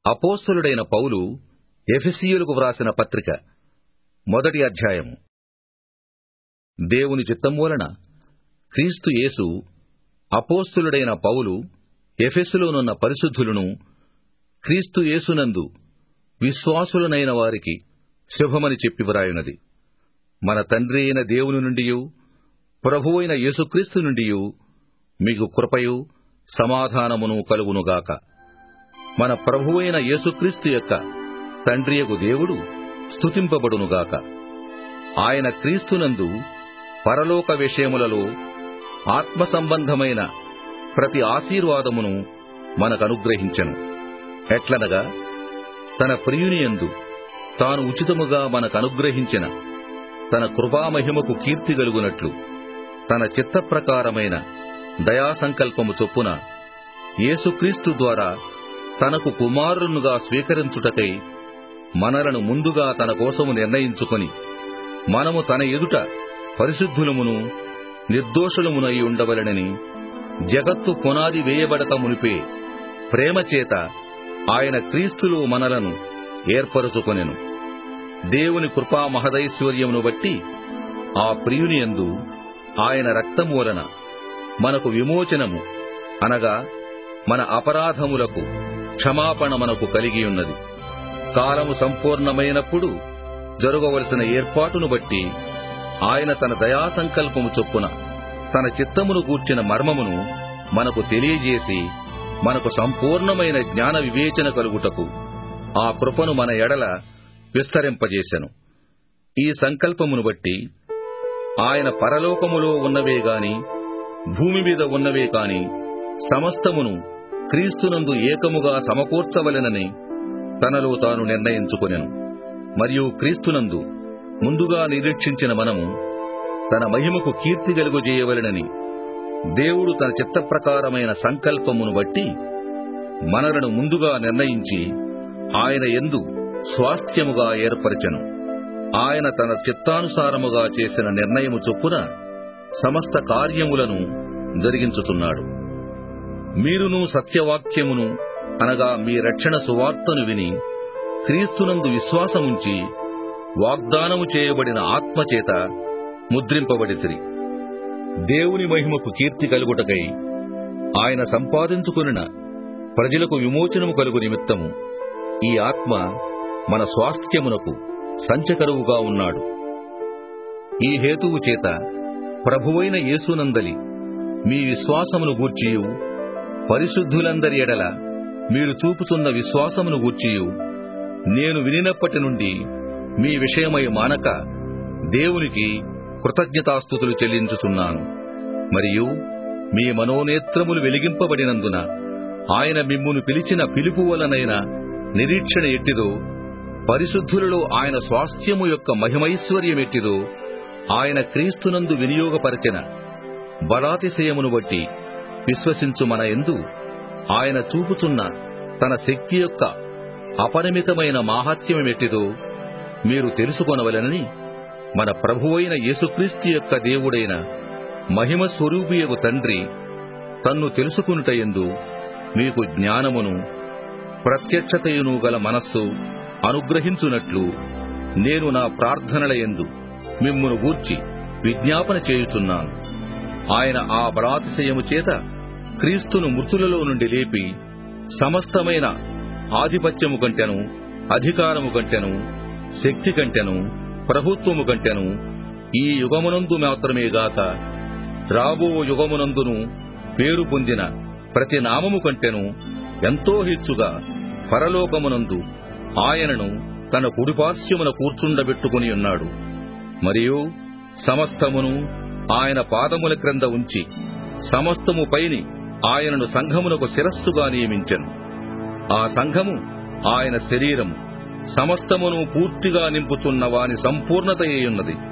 అపోస్తలుడైన పౌలు ఎఫెసీయులకు వ్రాసిన పత్రిక 1వ అధ్యాయము. దేవుని చిత్తం వలన క్రీస్తు యేసు అపోస్తలుడైన పౌలు ఎఫెసులోనున్న పరిశుద్ధులను, క్రీస్తు యేసునందు విశ్వాసులనైన వారికి శుభమని చెప్పి వ్రాయునది. మన తండ్రి అయిన దేవుని నుండియు ప్రభువైన యేసుక్రీస్తు నుండియు మీకు కృపయు సమాధానమును కలుగునుగాక. మన ప్రభువైన యేసుక్రీస్తు యొక్క తండ్రియగు దేవుడు స్తుతింపబడునుగాక. ఆయన క్రీస్తునందు పరలోక విషయములలో ఆత్మ సంబంధమైన ప్రతి ఆశీర్వాదమును మనకనుగ్రహించెను. ఎట్లనగా తన ప్రియునియందు తాను ఉచితముగా మనకనుగ్రహించిన తన కృపామహిమకు కీర్తి గలుగునట్లు తన చిత్తప్రకారమైన దయాసంకల్పము చొప్పున యేసుక్రీస్తు ద్వారా తనకు కుమారునుగా స్వీకరించుటకై మనలను ముందుగా తన కోసము నిర్ణయించుకొని, మనము తన ఎదుట పరిశుద్ధులమును నిర్దోషులమునై ఉండవలెనని జగత్తు పునాది వేయబడక మునిపే ప్రేమచేత ఆయన క్రీస్తులో మనలను ఏర్పరచుకొనెను. దేవుని కృపా మహదైశ్వర్యమును బట్టి ఆ ప్రియునియందు ఆయన రక్తము వలన మనకు విమోచనము, అనగా మన అపరాధములకు క్షమాపణ మనకు కలిగియున్నది. కాలము సంపూర్ణమైనప్పుడు జరగవలసిన ఏర్పాటును బట్టి ఆయన తన దయాసంకల్పము చొప్పున తన చిత్తమును గూర్చిన మర్మమును మనకు తెలియజేసి, మనకు సంపూర్ణమైన జ్ఞాన వివేచన కలుగుటకు ఆ కృపను మన ఎడల విస్తరింపజేసెను. ఈ సంకల్పమును బట్టి ఆయన పరలోకములో ఉన్నవే గాని భూమి మీద ఉన్నవే కాని సమస్తమును క్రీస్తునందు ఏకముగా సమకూర్చవలెనని తనలో తాను నిర్ణయించుకొనెను. మరియు క్రీస్తునందు ముందుగా నిరీక్షించిన మనము తన మహిమకు కీర్తి కలుగజేయవలెనని దేవుడు తన చిత్తప్రకారమైన సంకల్పమును బట్టి మనలను ముందుగా నిర్ణయించి ఆయన యందు స్వాస్థ్యముగా ఏర్పరచెను. ఆయన తన చిత్తానుసారముగా చేసిన నిర్ణయము చొప్పున సమస్త కార్యములను జరిగించుచున్నాడు. మీరును సత్యవాక్యమును, అనగా మీ రక్షణ సువార్తను విని క్రీస్తునందు విశ్వాసముంచి వాగ్దానము చేయబడిన ఆత్మచేత ముద్రింపబడితిరి. దేవుని మహిమకు కీర్తి కలుగుటకై ఆయన సంపాదించుకొనిన ప్రజలకు విమోచనము కలుగు నిమిత్తము ఈ ఆత్మ మన స్వాస్థ్యమునకు సంచకరువుగా ఉన్నాడు. ఈ హేతువు చేత ప్రభువైన యేసునందలి మీ విశ్వాసమును గూర్చియు, పరిశుద్ధులందరి ఎడల మీరు చూపుతున్న విశ్వాసమును గూర్చియు నేను వినినప్పటి నుండి మీ విషయమై మానక దేవునికి కృతజ్ఞతాస్తుతులు చెల్లించుచున్నాను. మరియు మీ మనోనేత్రములు వెలిగింపబడినందున ఆయన మిమ్మును పిలిచిన పిలుపు వలనైన నిరీక్షణ ఎట్టిదో, పరిశుద్ధులలో ఆయన స్వాస్థ్యము యొక్క మహిమైశ్వర్యమెట్టిదో ఆయన క్రీస్తునందు వినియోగపరచిన బలాతిశయమును బట్టి విశ్వసించు మన యందు ఆయన చూపుతున్న తన శక్తి యొక్క అపరిమితమైన మాహాత్మ్యమెట్టిదో మీరు తెలుసుకొనవలెనని మన ప్రభువైన యేసుక్రీస్తు యొక్క దేవుడైన మహిమ స్వరూపియగు తండ్రి తన్ను తెలుసుకొనుటయందు మీకు జ్ఞానమును ప్రత్యక్షతయును గల మనస్సు అనుగ్రహించునట్లు నేను నా ప్రార్థనలయందు మిమ్మును గూర్చి విజ్ఞాపన చేయుచున్నాను. ఆయన ఆ బలాతిశయము చేత క్రీస్తును మృతులలో నుండి లేపి సమస్తమైన ఆధిపత్యము కంటెను, అధికారము కంటెను, శక్తి కంటెను, ప్రభుత్వము కంటెను ఈ యుగమునందు మాత్రమే గాక రాబో యుగమునందును పేరు పొందిన ప్రతి నామము కంటెను ఎంతో హెచ్చుగా పరలోకమునందు ఆయనను తన కుడిపార్శ్వమున కూర్చుండబెట్టుకుని ఉన్నాడు. మరియు సమస్తమును ఆయన పాదముల క్రింద ఉంచి సమస్తము పైని ఆయనను సంఘమునకు శిరస్సుగా నియమించెను. ఆ సంఘము ఆయన శరీరము, సమస్తమును పూర్తిగా నింపుచున్న వాని సంపూర్ణతయ్యున్నది.